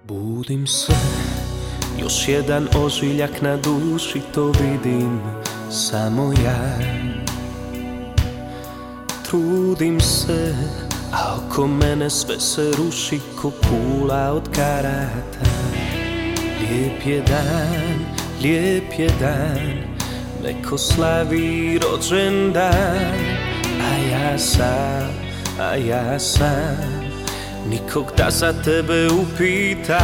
Budim se, još jedan ožiljak na duši, to vidim samo ja. Trudim se, a oko mene sve se ruši ko kula od karata. Lijep je dan, neko slavi rođendan, a ja sam nikog da za tebe upitam.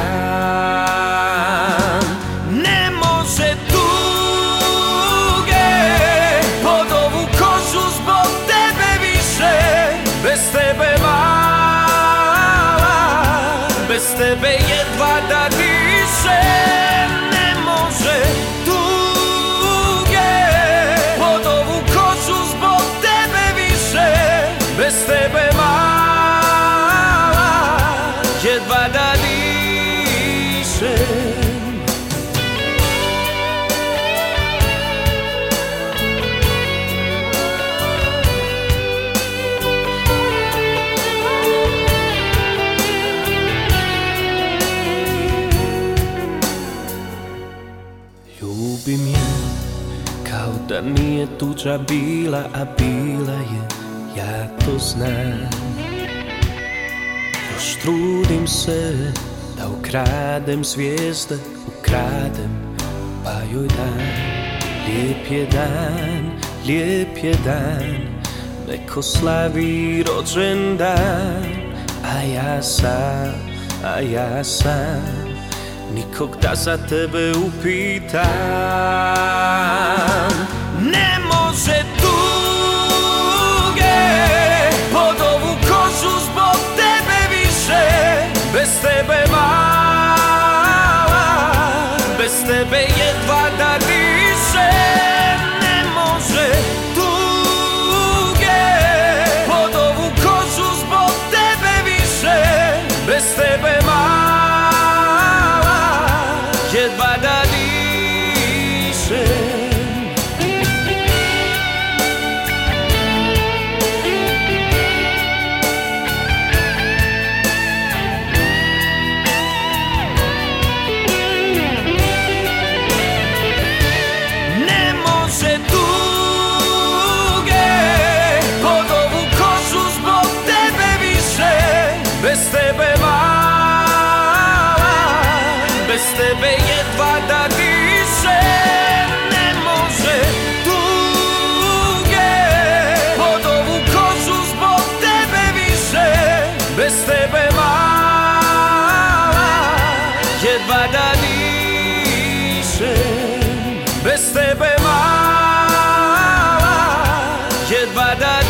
Ne može tuge pod ovu kožu zbog tebe više, bez tebe mala, bez tebe jedva da dišem. Ne može tuge pod ovu kožu zbog tebe više, bez tebe mala, jedva da dišem. Ljubim je kao da nije tuđa bila, a bila je, ja to znam. Još trudim se da ukradem zvijezde, ukradem pa joj dam. Lijep je dan, neko slavi rođendan, a ja sam nikog da za tebe upitam. Ne može tuge pod ovu kožu zbog tebe više, bez tebe mala, bez tebe jedva da dišem. Ne može tuge pod ovu kožu zbog tebe više, bez tebe mala, jedva da dišem. Ne može tuge pod ovu kožu zbog tebe više, bez tebe mala, bez tebe jedva da dišem. Ne može tuge pod ovu kožu zbog tebe više, bez tebe mala, jedva da dišem. Bez tebe mala, jedva da dišem.